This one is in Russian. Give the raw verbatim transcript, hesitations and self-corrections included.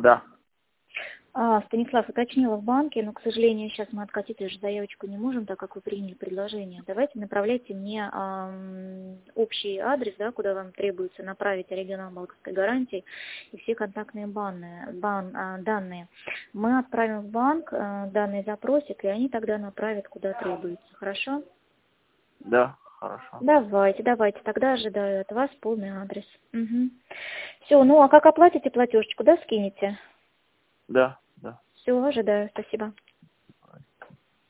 Да. А, Станислав, уточнила в банке, но, к сожалению, сейчас мы откатить уже заявочку не можем, так как вы приняли предложение. Давайте направляйте мне эм, общий адрес, да, куда вам требуется направить оригинал банковской гарантии и все контактные банные, бан, э, данные. Мы отправим в банк э, данный запросик, и они тогда направят, куда требуется. Хорошо? Да, хорошо. Давайте, давайте, тогда ожидаю от вас полный адрес. Угу. Все, ну а как оплатите платежечку, да, скинете? Да, да. Все, ожидаю, спасибо.